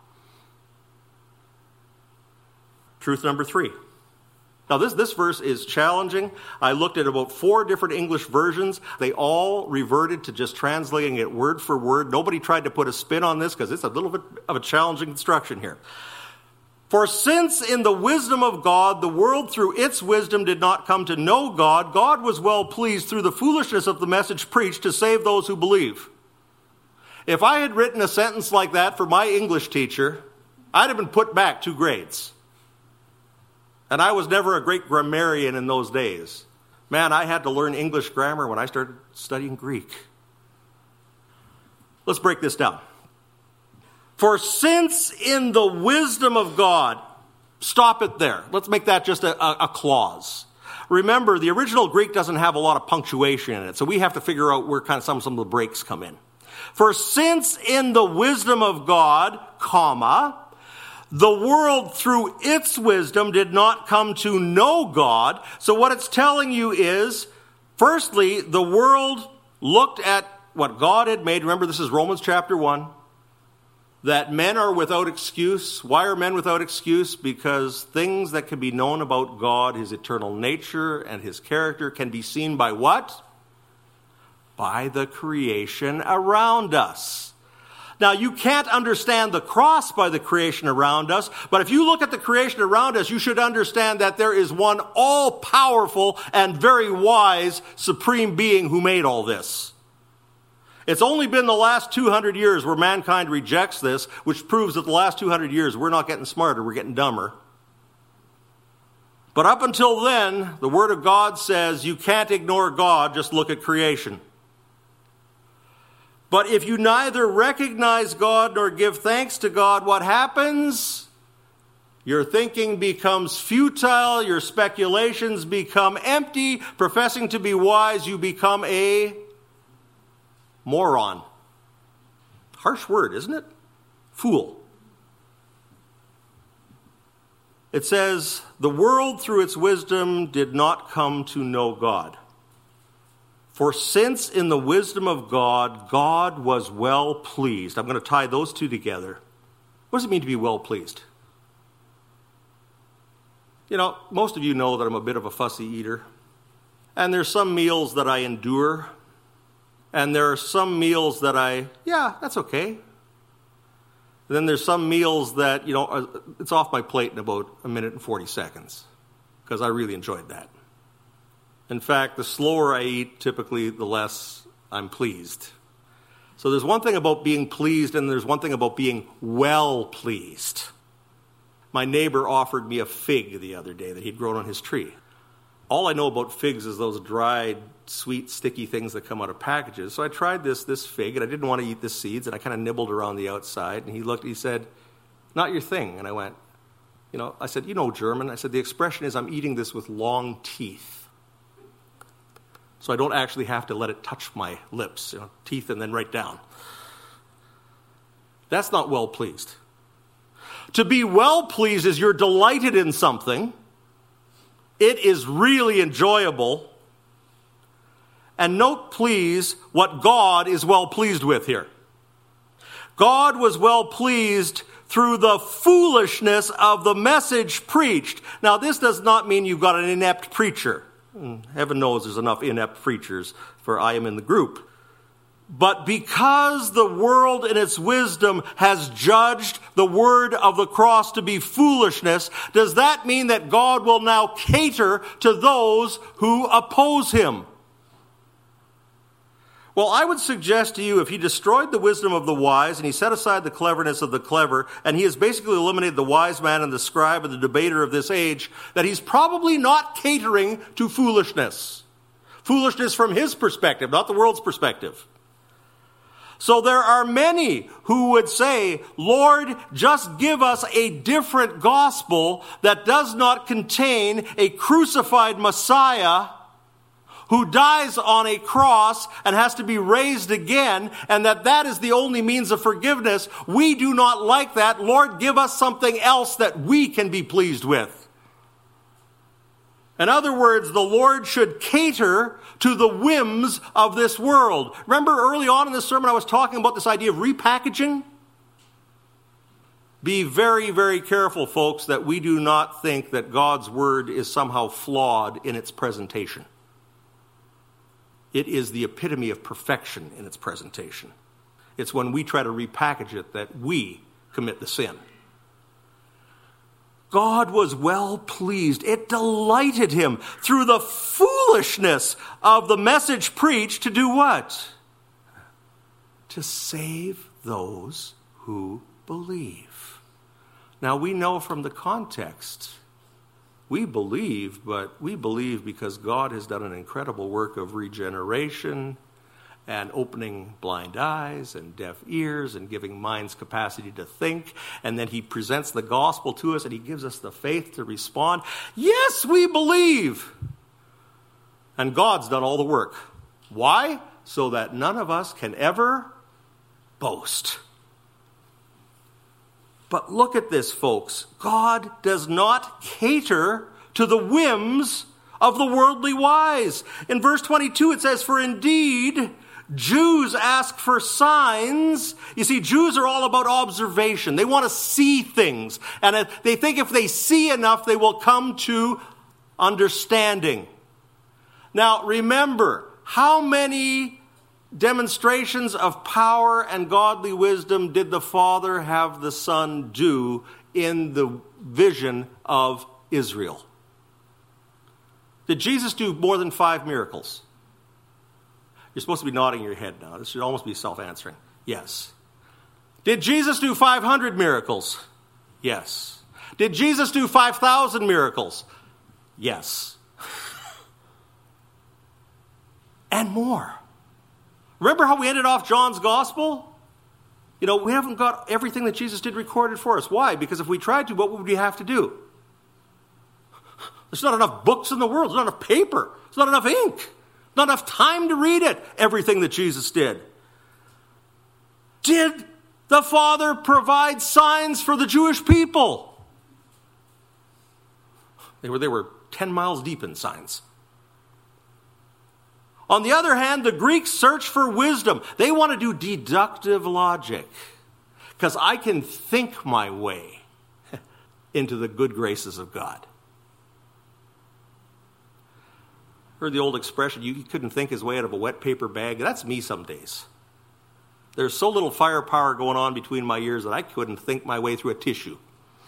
Truth number three. Now, this, this verse is challenging. I looked at about four different English versions. They all reverted to just translating it word for word. Nobody tried to put a spin on this because it's a little bit of a challenging construction here. For since in the wisdom of God, the world through its wisdom did not come to know God, God was well pleased through the foolishness of the message preached to save those who believe. If I had written a sentence like that for my English teacher, I'd have been put back two grades. And I was never a great grammarian in those days. Man, I had to learn English grammar when I started studying Greek. Let's break this down. For since in the wisdom of God, stop it there. Let's make that just a, a, a clause. Remember, the original Greek doesn't have a lot of punctuation in it, so we have to figure out where kind of some, some of the breaks come in. For since in the wisdom of God, comma, the world through its wisdom did not come to know God. So what it's telling you is, firstly, the world looked at what God had made. Remember, this is Romans chapter one. that men are without excuse. Why are men without excuse? Because things that can be known about God, his eternal nature and his character, can be seen by what? By the creation around us. Now, you can't understand the cross by the creation around us, but if you look at the creation around us, you should understand that there is one all-powerful and very wise supreme being who made all this. It's only been the last two hundred years where mankind rejects this, which proves that the last two hundred years we're not getting smarter, we're getting dumber. But up until then, the Word of God says you can't ignore God, just look at creation. But if you neither recognize God nor give thanks to God, what happens? Your thinking becomes futile, your speculations become empty. Professing to be wise, you become a moron. Harsh word, isn't it? Fool. It says, the world through its wisdom did not come to know God. For since in the wisdom of God, God was well pleased. I'm going to tie those two together. What does it mean to be well pleased? You know, most of you know that I'm a bit of a fussy eater. And there's some meals that I endure. And there are some meals that I, yeah, that's okay. And then there's some meals that, you know, it's off my plate in about a minute and forty seconds. Because I really enjoyed that. In fact, the slower I eat, typically the less I'm pleased. So there's one thing about being pleased, and there's one thing about being well pleased. My neighbor offered me a fig the other day that he'd grown on his tree. All I know about figs is those dried, sweet, sticky things that come out of packages. So I tried this this fig, and I didn't want to eat the seeds, and I kind of nibbled around the outside. And he looked, he said, "Not your thing." And I went, you know, I said, "You know German." I said, "The expression is I'm eating this with long teeth. So I don't actually have to let it touch my lips, you know, teeth and then right down." That's not well pleased. To be well pleased is you're delighted in something. It is really enjoyable. And note, please, what God is well pleased with here. God was well pleased through the foolishness of the message preached. Now, this does not mean you've got an inept preacher. Heaven knows there's enough inept preachers, for I am in the group. But because the world in its wisdom has judged the word of the cross to be foolishness, does that mean that God will now cater to those who oppose him? Well, I would suggest to you, if he destroyed the wisdom of the wise and he set aside the cleverness of the clever, and he has basically eliminated the wise man and the scribe and the debater of this age, that he's probably not catering to foolishness. Foolishness from his perspective, not the world's perspective. So there are many who would say, "Lord, just give us a different gospel that does not contain a crucified Messiah who dies on a cross and has to be raised again, and that that is the only means of forgiveness. We do not like that. Lord, give us something else that we can be pleased with." In other words, the Lord should cater to the whims of this world. Remember early on in this sermon I was talking about this idea of repackaging? Be very, very careful, folks, that we do not think that God's word is somehow flawed in its presentation. It is the epitome of perfection in its presentation. It's when we try to repackage it that we commit the sin. God was well pleased. It delighted him through the foolishness of the message preached to do what? To save those who believe. Now we know from the context, we believe, but we believe because God has done an incredible work of regeneration and opening blind eyes and deaf ears and giving minds capacity to think. And then he presents the gospel to us and he gives us the faith to respond. Yes, we believe. And God's done all the work. Why? So that none of us can ever boast. But look at this, folks. God does not cater to the whims of the worldly wise. In verse twenty-two, it says, "For indeed, Jews ask for signs. You see, Jews are all about observation. They want to see things. And they think if they see enough, they will come to understanding. Now, remember, how many demonstrations of power and godly wisdom did the Father have the Son do in the vision of Israel? Did Jesus do more than five miracles? You're supposed to be nodding your head now. This should almost be self-answering. Yes. Did Jesus do five hundred miracles? Yes. Did Jesus do five thousand miracles? Yes. And more. Remember how we ended off John's gospel? You know, we haven't got everything that Jesus did recorded for us. Why? Because if we tried to, what would we have to do? There's not enough books in the world. There's not enough paper. There's not enough ink. Not enough time to read it. Everything that Jesus did. Did the Father provide signs for the Jewish people? They were, they were ten miles deep in signs. On the other hand, the Greeks search for wisdom. They want to do deductive logic. Because I can think my way into the good graces of God. Heard the old expression, you couldn't think his way out of a wet paper bag. That's me some days. There's so little firepower going on between my ears that I couldn't think my way through a tissue.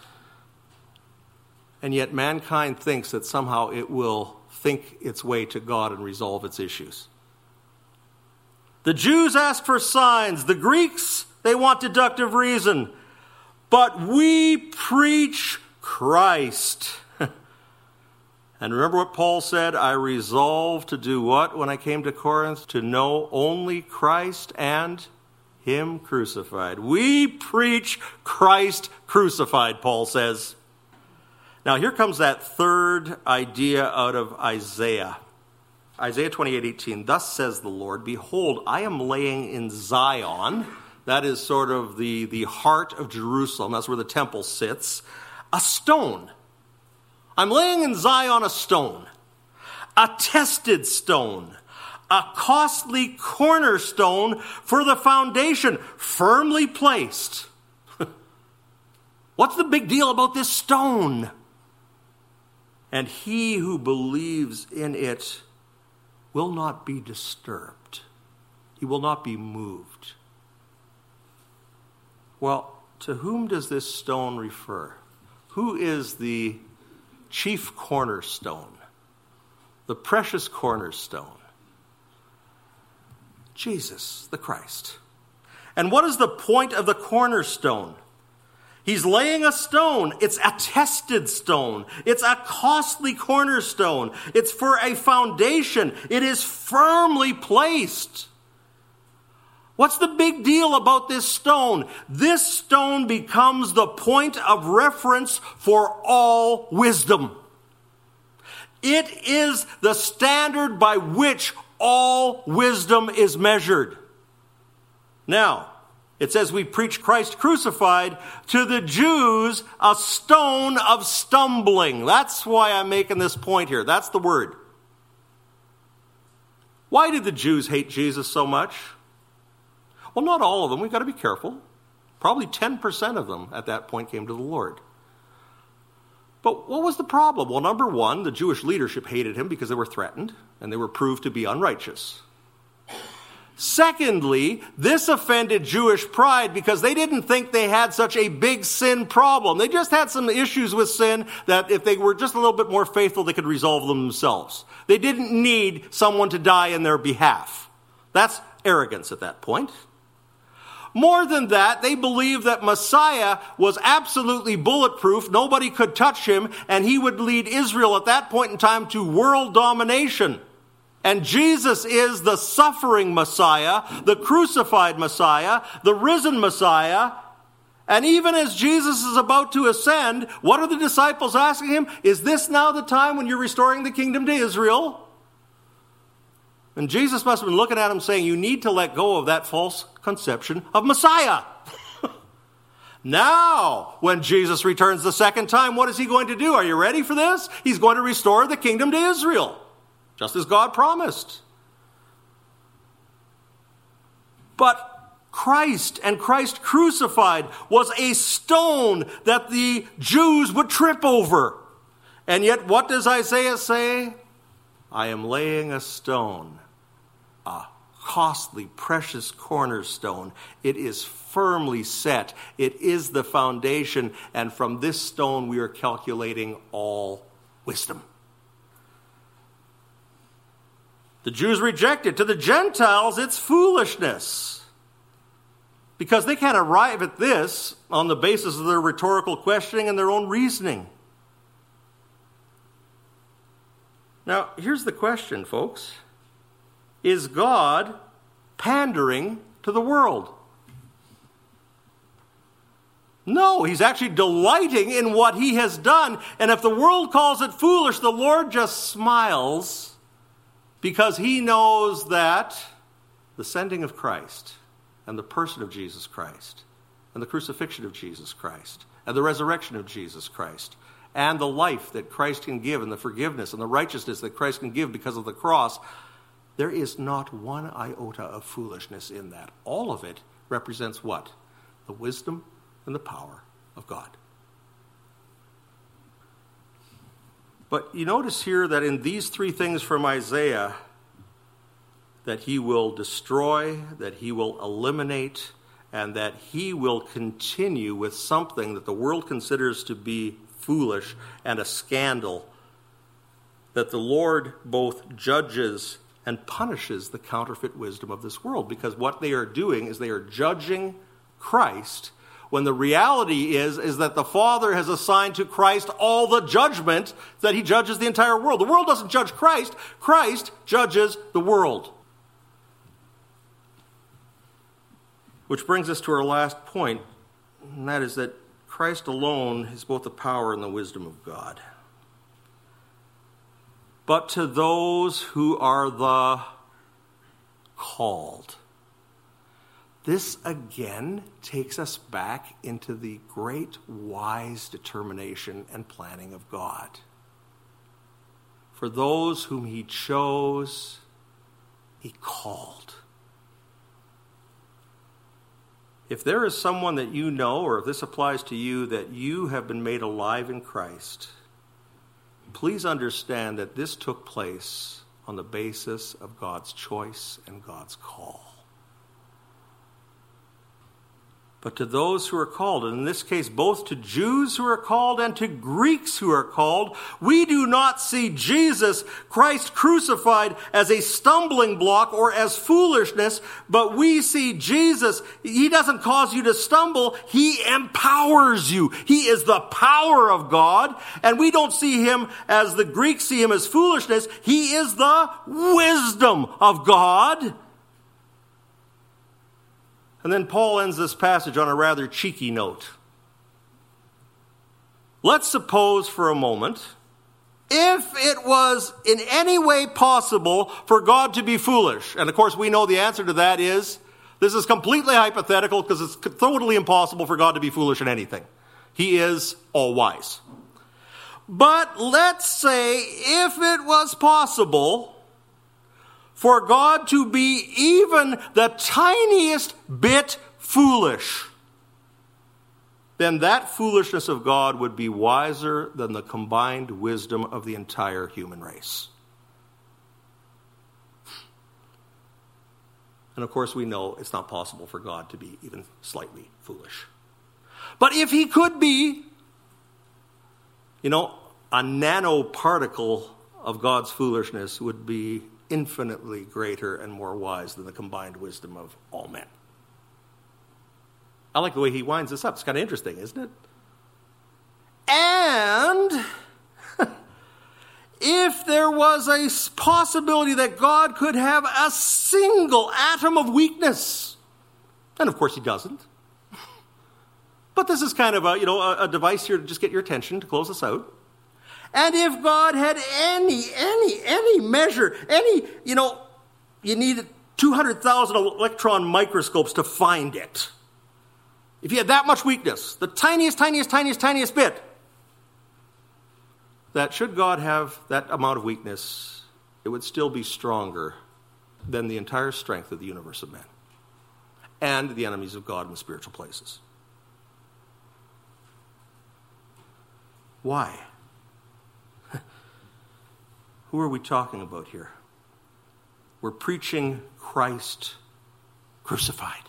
And yet mankind thinks that somehow it will think its way to God and resolve its issues. The Jews ask for signs. The Greeks, they want deductive reason. But we preach Christ. And remember what Paul said? I resolved to do what when I came to Corinth? To know only Christ and Him crucified. We preach Christ crucified, Paul says. Now here comes that third idea out of Isaiah. Isaiah twenty-eight eighteen. Thus says the Lord, behold, I am laying in Zion. That is sort of the, the heart of Jerusalem. That's where the temple sits. A stone. I'm laying in Zion a stone. A tested stone. A costly cornerstone for the foundation, firmly placed. What's the big deal about this stone? And he who believes in it will not be disturbed. He will not be moved. Well, to whom does this stone refer? Who is the chief cornerstone? The precious cornerstone? Jesus, the Christ. And what is the point of the cornerstone? He's laying a stone. It's a tested stone. It's a costly cornerstone. It's for a foundation. It is firmly placed. What's the big deal about this stone? This stone becomes the point of reference for all wisdom. It is the standard by which all wisdom is measured. Now, it says we preach Christ crucified, to the Jews a stone of stumbling. That's why I'm making this point here. That's the word. Why did the Jews hate Jesus so much? Well, not all of them. We've got to be careful. Probably ten percent of them at that point came to the Lord. But what was the problem? Well, number one, the Jewish leadership hated him because they were threatened and they were proved to be unrighteous. Secondly, this offended Jewish pride because they didn't think they had such a big sin problem. They just had some issues with sin that if they were just a little bit more faithful, they could resolve them themselves. They didn't need someone to die in their behalf. That's arrogance at that point. More than that, they believed that Messiah was absolutely bulletproof, nobody could touch him, and he would lead Israel at that point in time to world domination. And Jesus is the suffering Messiah, the crucified Messiah, the risen Messiah. And even as Jesus is about to ascend, what are the disciples asking him? Is this now the time when you're restoring the kingdom to Israel? And Jesus must have been looking at him saying, you need to let go of that false conception of Messiah. Now, when Jesus returns the second time, what is he going to do? Are you ready for this? He's going to restore the kingdom to Israel, just as God promised. But Christ and Christ crucified was a stone that the Jews would trip over. And yet what does Isaiah say? I am laying a stone, a costly, precious cornerstone. It is firmly set. It is the foundation. And from this stone we are calculating all wisdom. The Jews reject it. To the Gentiles, it's foolishness. Because they can't arrive at this on the basis of their rhetorical questioning and their own reasoning. Now, here's the question, folks. Is God pandering to the world? No, he's actually delighting in what he has done. And if the world calls it foolish, the Lord just smiles because he knows that the sending of Christ and the person of Jesus Christ and the crucifixion of Jesus Christ and the resurrection of Jesus Christ and the life that Christ can give and the forgiveness and the righteousness that Christ can give because of the cross, there is not one iota of foolishness in that. All of it represents what? The wisdom and the power of God. But you notice here that in these three things from Isaiah, that he will destroy, that he will eliminate, and that he will continue with something that the world considers to be foolish and a scandal, that the Lord both judges and punishes the counterfeit wisdom of this world, because what they are doing is they are judging Christ when the reality is, is that the Father has assigned to Christ all the judgment that he judges the entire world. The world doesn't judge Christ. Christ judges the world. Which brings us to our last point, and that is that Christ alone is both the power and the wisdom of God. But to those who are the called. This again takes us back into the great wise determination and planning of God. For those whom he chose, he called. If there is someone that you know, or if this applies to you, that you have been made alive in Christ, please understand that this took place on the basis of God's choice and God's call. But to those who are called, and in this case both to Jews who are called and to Greeks who are called, we do not see Jesus, Christ crucified, as a stumbling block or as foolishness, but we see Jesus, he doesn't cause you to stumble, he empowers you. He is the power of God, and we don't see him as the Greeks see him as foolishness. He is the wisdom of God. And then Paul ends this passage on a rather cheeky note. Let's suppose for a moment, if it was in any way possible for God to be foolish, and of course we know the answer to that is, this is completely hypothetical because it's totally impossible for God to be foolish in anything. He is all-wise. But let's say if it was possible for God to be even the tiniest bit foolish, then that foolishness of God would be wiser than the combined wisdom of the entire human race. And of course we know it's not possible for God to be even slightly foolish. But if he could be, you know, a nanoparticle of God's foolishness would be infinitely greater and more wise than the combined wisdom of all men. I like the way he winds this up. It's kind of interesting, isn't it? And if there was a possibility that God could have a single atom of weakness, and of course he doesn't, but this is kind of a, you know, a, a device here to just get your attention to close us out. And if God had any, any, any measure, any, you know, you needed two hundred thousand electron microscopes to find it. If you had that much weakness, the tiniest, tiniest, tiniest, tiniest bit, that should God have that amount of weakness, it would still be stronger than the entire strength of the universe of men. and the enemies of God in the spiritual places. Why? Who are we talking about here? We're preaching Christ crucified.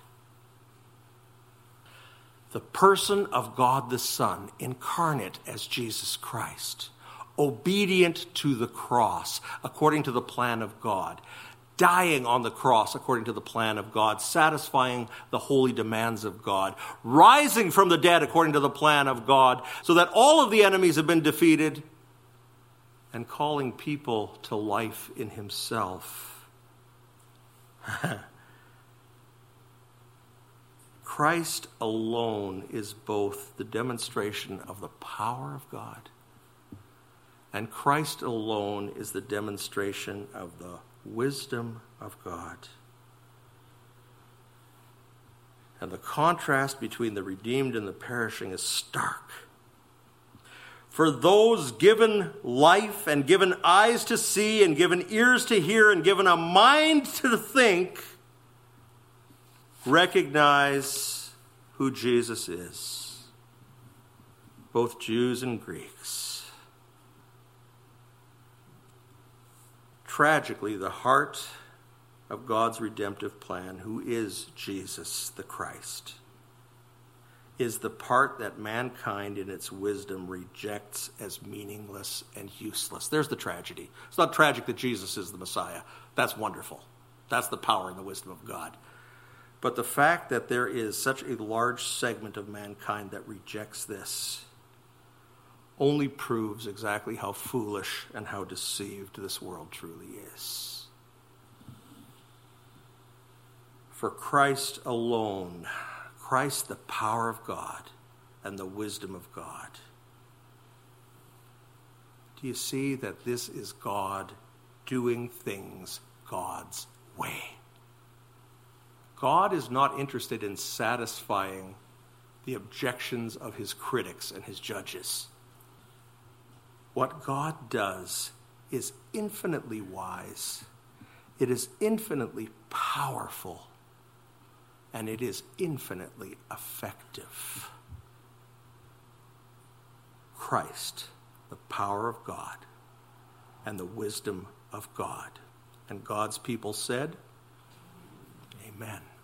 The person of God the Son, incarnate as Jesus Christ, obedient to the cross according to the plan of God, dying on the cross according to the plan of God, satisfying the holy demands of God, rising from the dead according to the plan of God, so that all of the enemies have been defeated, and calling people to life in himself. Christ alone is both the demonstration of the power of God, and Christ alone is the demonstration of the wisdom of God. And the contrast between the redeemed and the perishing is stark. For those given life and given eyes to see and given ears to hear and given a mind to think, recognize who Jesus is, both Jews and Greeks. Tragically, the heart of God's redemptive plan, who is Jesus the Christ, is the part that mankind in its wisdom rejects as meaningless and useless. There's the tragedy. It's not tragic that Jesus is the Messiah. That's wonderful. That's the power and the wisdom of God. But the fact that there is such a large segment of mankind that rejects this only proves exactly how foolish and how deceived this world truly is. For Christ alone, Christ the power of God and the wisdom of God. Do you see that this is God doing things God's way? God is not interested in satisfying the objections of his critics and his judges. What God does is infinitely wise. It is infinitely powerful. And it is infinitely effective. Christ, the power of God and the wisdom of God. And God's people said, Amen.